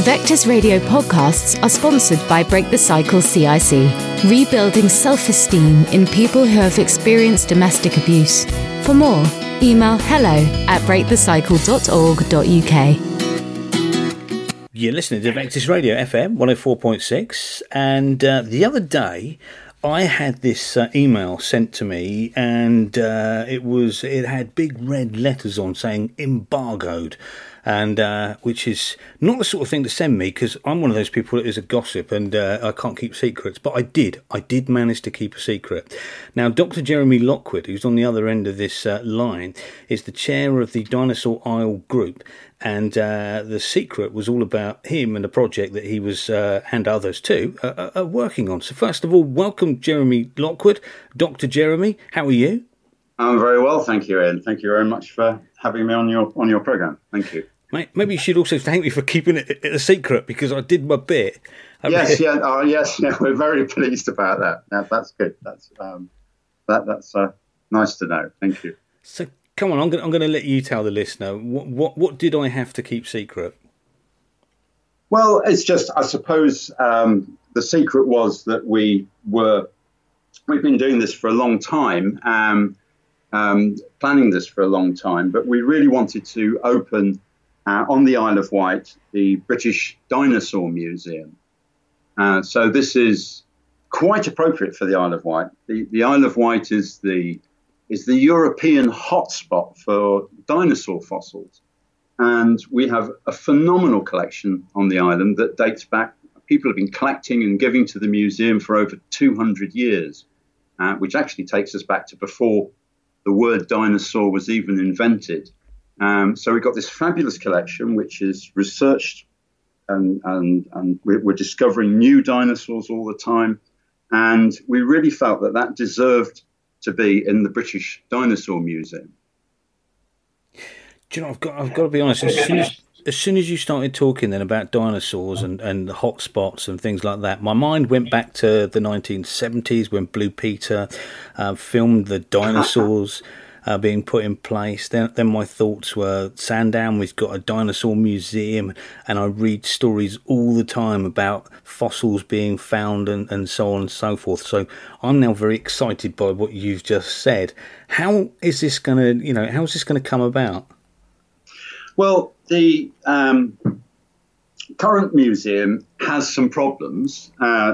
Vectis Radio podcasts are sponsored by Break the Cycle CIC, rebuilding self-esteem in people who have experienced domestic abuse. For more, email hello@breakthecycle.org.uk. You're listening to Vectis Radio FM 104.6, and the other day I had this email sent to me, and it had big red letters on saying embargoed, and which is not the sort of thing to send me, because I'm one of those people that is a gossip, and I can't keep secrets. But I did manage to keep a secret. Now, Dr. Jeremy Lockwood, who's on the other end of this line, is the chair of the Dinosaur Isle group. And the secret was all about him and the project that he was, and others too, are working on. So first of all, welcome Jeremy Lockwood. Dr. Jeremy, how are you? I'm very well, thank you, Ian. Thank you very much for having me on your programme. Thank you. Mate, maybe you should also thank me for keeping it a secret, because I did my bit. Yes, we're very pleased about that. That's good. That's nice to know. Thank you. So come on, I'm going to let you tell the listener what did I have to keep secret? Well, it's just, I suppose, the secret was that we've been doing this for a long time, planning this for a long time, but we really wanted to open on the Isle of Wight the British Dinosaur Museum. So this is quite appropriate for the Isle of Wight. The Isle of Wight is the European hotspot for dinosaur fossils. And we have a phenomenal collection on the island that dates back. People have been collecting and giving to the museum for over 200 years, which actually takes us back to before the word dinosaur was even invented. So we've got this fabulous collection, which is researched, and we're discovering new dinosaurs all the time. And we really felt that deserved to be in the British Dinosaur Museum. Do you know, I've got to be honest, as soon as you started talking then about dinosaurs and the hot spots and things like that, my mind went back to the 1970s when Blue Peter filmed the dinosaurs being put in place. Then my thoughts were Sandown, we've got a dinosaur museum, and I read stories all the time about fossils being found and so on and so forth. So I'm now very excited by what you've just said. How is this going to come about? Well, the current museum has some problems.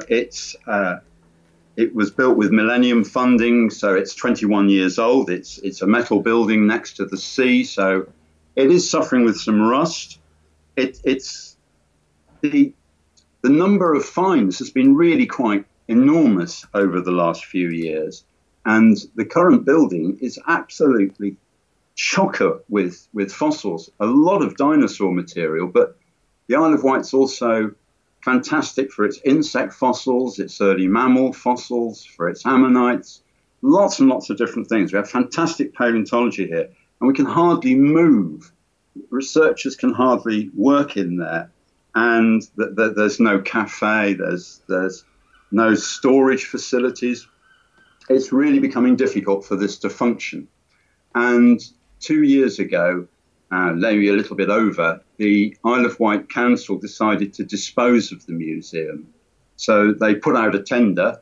It was built with Millennium funding, so it's 21 years old. It's a metal building next to the sea, so it is suffering with some rust. It's the number of finds has been really quite enormous over the last few years, and the current building is absolutely chocker with fossils. A lot of dinosaur material, but the Isle of Wight's also fantastic for its insect fossils, its early mammal fossils, for its ammonites, lots and lots of different things. We have fantastic paleontology here, and we can hardly move. Researchers can hardly work in there, and there's no cafe, there's no storage facilities. It's really becoming difficult for this to function. And 2 years ago, maybe a little bit over, the Isle of Wight Council decided to dispose of the museum. So they put out a tender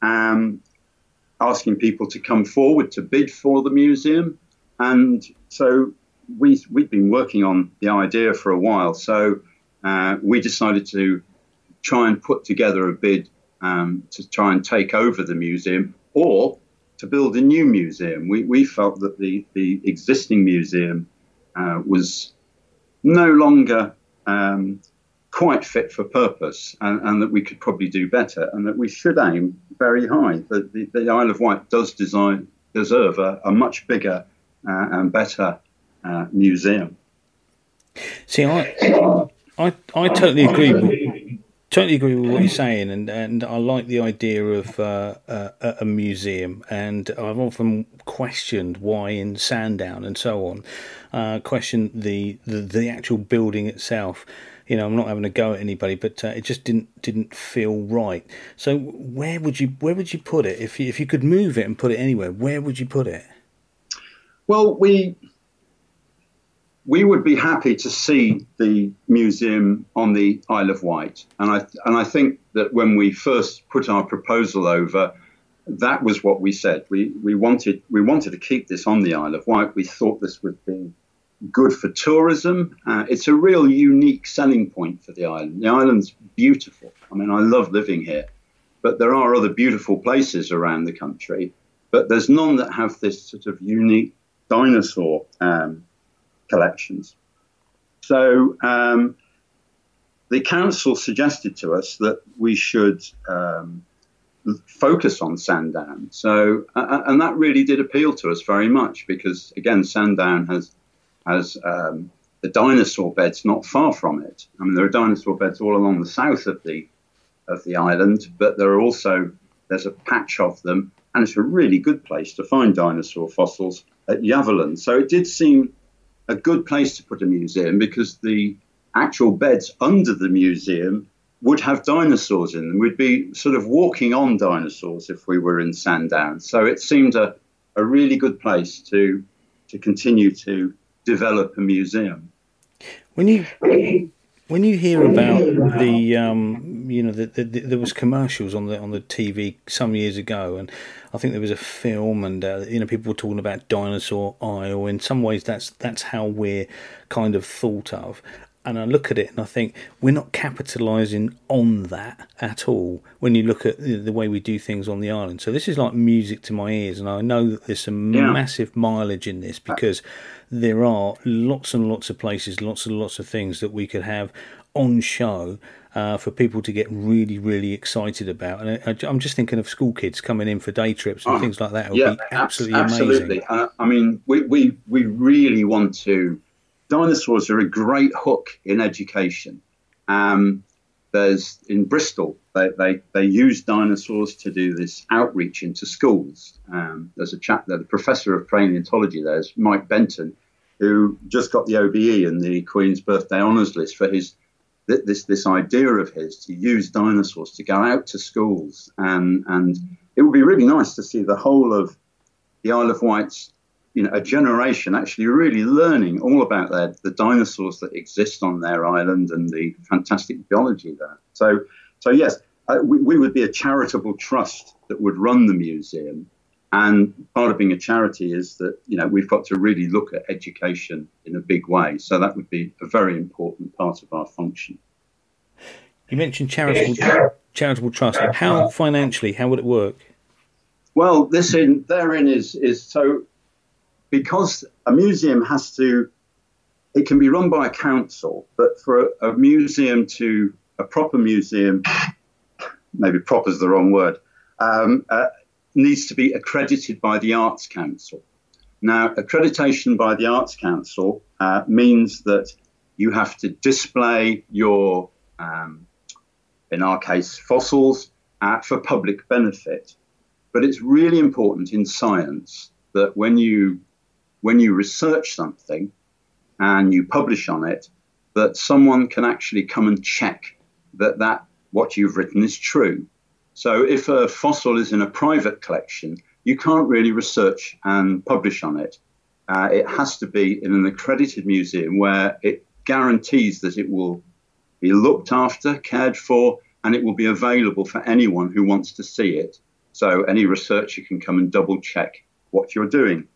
asking people to come forward to bid for the museum. And so we've been working on the idea for a while. So we decided to try and put together a bid to try and take over the museum or to build a new museum. We felt that the existing museum was no longer quite fit for purpose, and that we could probably do better, and that we should aim very high. The Isle of Wight does deserve a much bigger and better museum. See, I totally agree. Totally agree with what you're saying, and I like the idea of a museum. And I've often questioned why in Sandown and so on, questioned the actual building itself. You know, I'm not having a go at anybody, but it just didn't feel right. So where would you put it if you could move it and put it anywhere? Where would you put it? Well, we we would be happy to see the museum on the Isle of Wight. And I think that when we first put our proposal over, that was what we said. We wanted to keep this on the Isle of Wight. We thought this would be good for tourism. It's a real unique selling point for the island. The island's beautiful. I mean, I love living here. But there are other beautiful places around the country. But there's none that have this sort of unique dinosaur collections. So the council suggested to us that we should focus on Sandown. So and that really did appeal to us very much because, again, Sandown has the dinosaur beds not far from it. I mean, there are dinosaur beds all along the south of the island, but there's a patch of them, and it's a really good place to find dinosaur fossils at Yaverland. So it did seem a good place to put a museum because the actual beds under the museum would have dinosaurs in them. We'd be sort of walking on dinosaurs if we were in Sandown. So it seemed a really good place to continue to develop a museum. When you hear about there was commercials on the TV some years ago, and I think there was a film, and people were talking about Dinosaur Isle. In some ways, that's how we're kind of thought of. And I look at it and I think we're not capitalising on that at all when you look at the way we do things on the island. So this is like music to my ears, and I know that there's some massive mileage in this because there are lots and lots of places, lots and lots of things that we could have on show for people to get really, really excited about. And I'm just thinking of school kids coming in for day trips and things like that. It would be absolutely amazing. I mean, we really want to. Dinosaurs are a great hook in education. There's in Bristol, they use dinosaurs to do this outreach into schools. There's a chap there, the professor of paleontology there's Mike Benton, who just got the OBE and the Queen's Birthday Honours List for his this idea of his to use dinosaurs to go out to schools. And it would be really nice to see the whole of the Isle of Wight's a generation actually really learning all about the dinosaurs that exist on their island and the fantastic biology there. So yes, we would be a charitable trust that would run the museum. And part of being a charity is that, we've got to really look at education in a big way. So that would be a very important part of our function. You mentioned charitable trust. How financially, how would it work? Well, therein is so... Because a museum it can be run by a council, but for a proper museum, maybe proper is the wrong word, needs to be accredited by the Arts Council. Now, accreditation by the Arts Council means that you have to display your, in our case, fossils for public benefit. But it's really important in science that when you research something and you publish on it, that someone can actually come and check that what you've written is true. So if a fossil is in a private collection, you can't really research and publish on it. It has to be in an accredited museum where it guarantees that it will be looked after, cared for, and it will be available for anyone who wants to see it. So any researcher can come and double check what you're doing.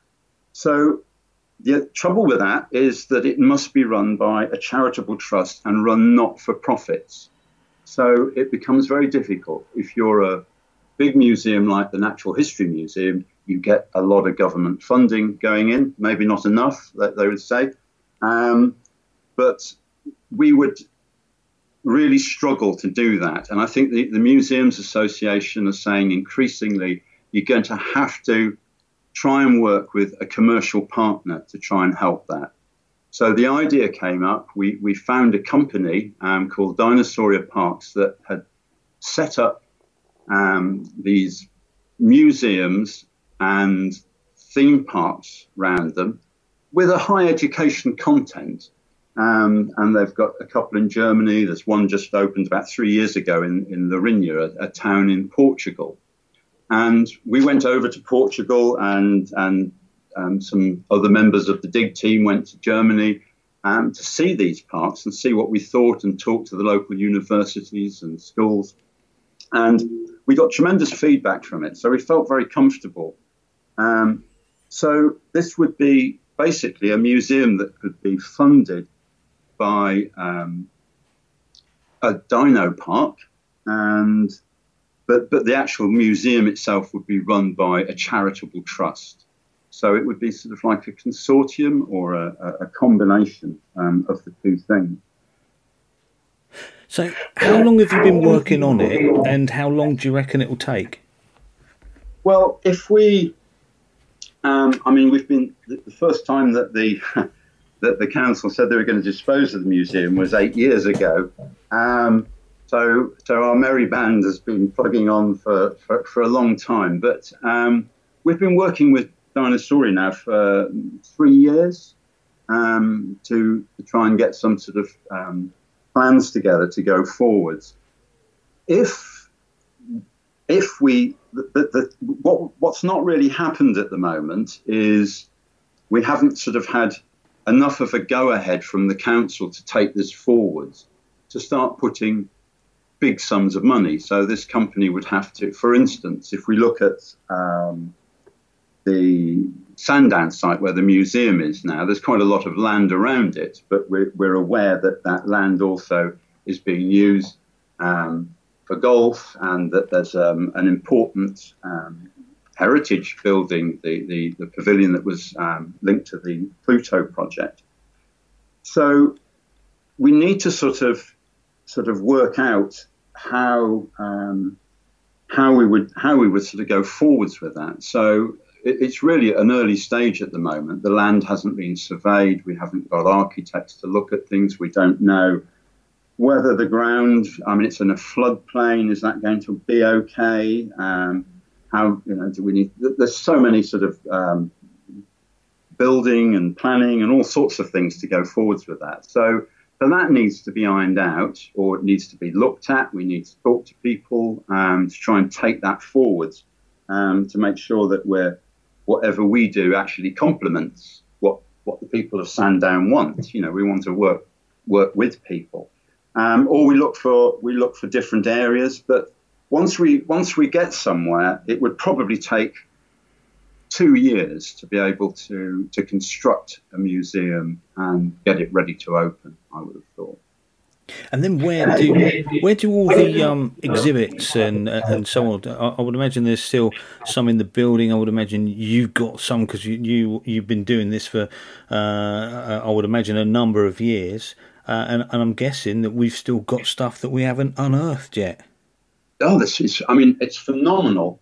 So the trouble with that is that it must be run by a charitable trust and run not for profits. So it becomes very difficult. If you're a big museum like the Natural History Museum, you get a lot of government funding going in, maybe not enough, they would say. But we would really struggle to do that. And I think the Museums Association are saying increasingly you're going to have to try and work with a commercial partner to try and help that. So the idea came up. We found a company called Dinosauria Parks that had set up these museums and theme parks around them with a high education content. And they've got a couple in Germany. There's one just opened about 3 years ago in Lourinhã, a town in Portugal. And we went over to Portugal and some other members of the DIG team went to Germany to see these parks and see what we thought and talk to the local universities and schools. And we got tremendous feedback from it. So we felt very comfortable. So this would be basically a museum that could be funded by a dino park, but the actual museum itself would be run by a charitable trust. So it would be sort of like a consortium or a combination of the two things. So how long have you been working on it, and how long do you reckon it will take? Well, if we, we've been, the first time that the council said they were going to dispose of the museum was 8 years ago. So our merry band has been plugging on for a long time. But we've been working with Dinosauri now for 3 years to try and get some sort of plans together to go forwards. If we, what's not really happened at the moment is we haven't sort of had enough of a go-ahead from the council to take this forwards, to start putting big sums of money. So this company would have to, for instance, if we look at the Sandown site where the museum is now, there's quite a lot of land around it, but we're aware that that land also is being used for golf, and that there's an important heritage building, the pavilion that was linked to the Pluto project. So we need to sort of work out how we would sort of go forwards with that. So it's really an early stage at the moment. The land hasn't been surveyed. We haven't got architects to look at things. We don't know whether the ground, it's in a floodplain. Is that going to be okay? How, do we need, there's so many sort of building and planning and all sorts of things to go forwards with that. So that needs to be ironed out, or it needs to be looked at. We need to talk to people to try and take that forwards to make sure that whatever we do actually complements what the people of Sandown want. We want to work with people, or we look for different areas. But once we get somewhere, it would probably take 2 years to be able to construct a museum and get it ready to open, I would have thought. And then where do all the exhibits and so on? I would imagine there's still some in the building. I would imagine you've got some, because you've been doing this for I would imagine a number of years, and I'm guessing that we've still got stuff that we haven't unearthed yet. Oh, it's phenomenal.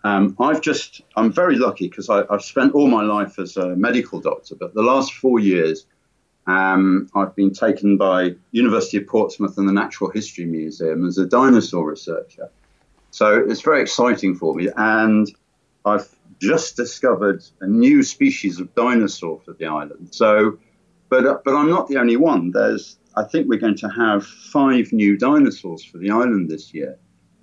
I'm very lucky because I've spent all my life as a medical doctor, but the last 4 years, I've been taken by University of Portsmouth and the Natural History Museum as a dinosaur researcher. So it's very exciting for me. And I've just discovered a new species of dinosaur for the island. So, but I'm not the only one. I think we're going to have 5 new dinosaurs for the island this year.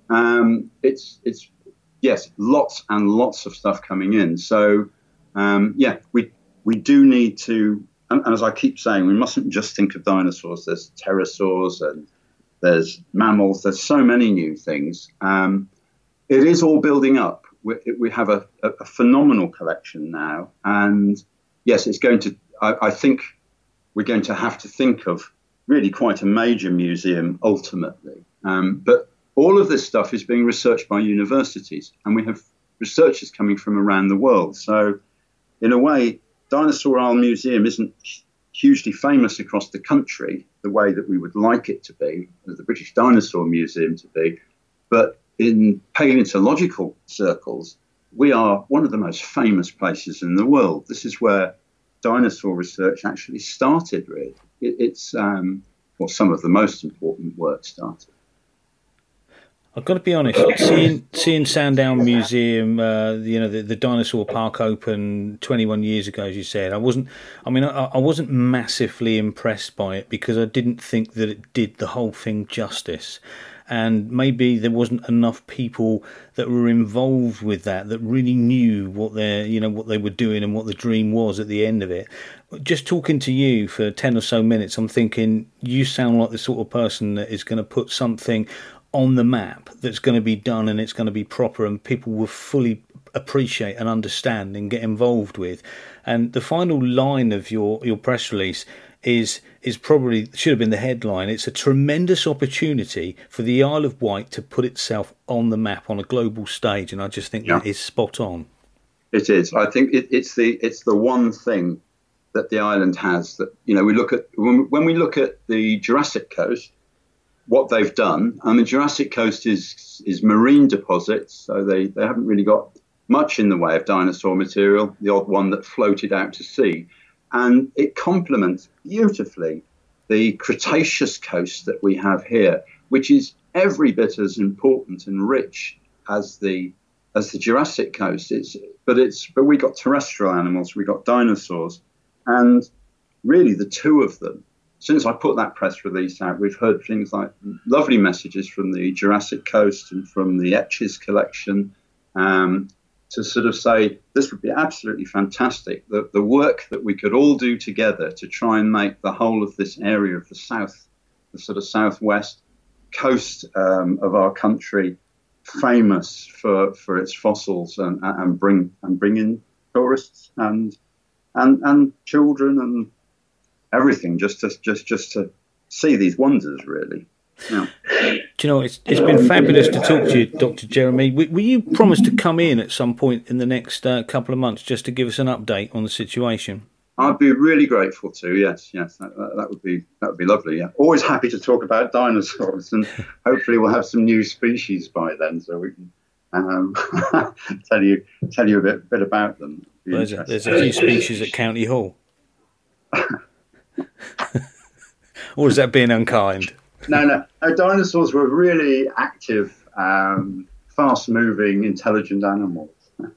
It's lots and lots of stuff coming in. So, we do need to. And as I keep saying, we mustn't just think of dinosaurs. There's pterosaurs and there's mammals. There's so many new things. It is all building up. We have a phenomenal collection now. And yes, it's going to, I think we're going to have to think of really quite a major museum ultimately. But all of this stuff is being researched by universities, and we have researchers coming from around the world. So in a way, Dinosaur Isle Museum isn't hugely famous across the country the way that we would like it to be, as the British Dinosaur Museum to be, but in paleontological circles, we are one of the most famous places in the world. This is where dinosaur research actually started, really. It's some of the most important work started. I've got to be honest, seeing Sandown Museum, the dinosaur park open 21 years ago, as you said, I wasn't massively impressed by it because I didn't think that it did the whole thing justice. and maybe there wasn't enough people that were involved with that really knew what they were doing and what the dream was at the end of it. Just talking to you for 10 or so minutes, I'm thinking you sound like the sort of person that is going to put something on the map that's going to be done, and it's going to be proper, and people will fully appreciate and understand and get involved with. And the final line of your press release is probably should have been the headline. It's a tremendous opportunity for the Isle of Wight to put itself on the map on a global stage, and I just think that is spot on. It is. I think it's the one thing that the island has that, we look at when we look at the Jurassic Coast, what they've done, and the Jurassic Coast is marine deposits, so they haven't really got much in the way of dinosaur material, the odd one that floated out to sea. And it complements beautifully the Cretaceous coast that we have here, which is every bit as important and rich as the Jurassic coast. But we got terrestrial animals, we got dinosaurs, and really the two of them. Since I put that press release out, we've heard things like lovely messages from the Jurassic Coast and from the Etches collection to sort of say this would be absolutely fantastic. The work that we could all do together to try and make the whole of this area of the south, the sort of southwest coast of our country, famous for its fossils and bring in tourists and children and everything, just to see these wonders, really. Yeah. Do you know, it's been fabulous to talk to you, Dr. Jeremy. Will you promise to come in at some point in the next couple of months just to give us an update on the situation? I'd be really grateful to. Yes, that would be lovely. Yeah, always happy to talk about dinosaurs, and hopefully we'll have some new species by then, so we can tell you a bit about them. There's a few species at County Hall. Or is that being unkind? No. Dinosaurs were really active, fast-moving, intelligent animals.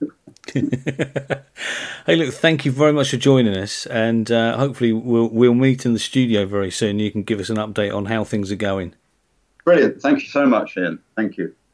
Hey, look, thank you very much for joining us, and hopefully we'll meet in the studio very soon. You can give us an update on how things are going. Brilliant. Thank you so much, Ian. Thank you.